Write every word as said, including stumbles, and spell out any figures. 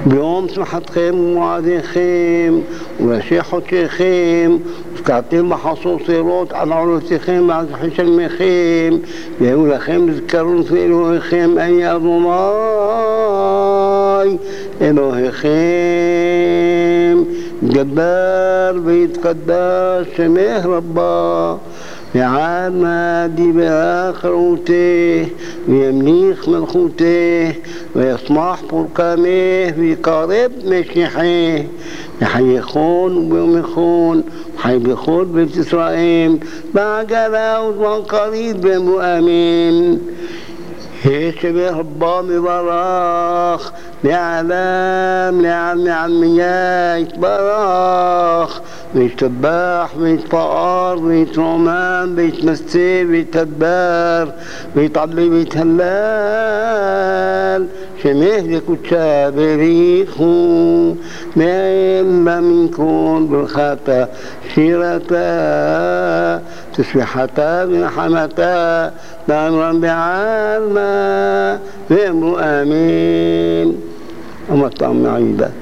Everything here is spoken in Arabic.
ביום שמחתכם ומועדיכם וראשי חודשיכם וזכרתם בחצוצרות על עולותיכם ועל חשלמיכם והיו לכם זכרון לפני אלוהיכם אני אדוני אלוהיכם גבר ויתקדש שמך רבה ועד מעדי באחרוته וימליך מלכוته ויצמח פורקמه ויקרב משיחه יחייכון וביומכון וחי בכל בית ישראל בעגלה וזמן קריב ומואמין שמך רבה מברך לעלם לעם לעמיה יתברך ويتباح ويتفقر ويترمم ويتمثل ويتدبر ويطلي ويتهلل شمه لكتشا بريخو ما منكم بالخطا شيرتا تسبحتا بنحمتا بأمرا بعالما وامرؤ آمين أما الطعم عيبا.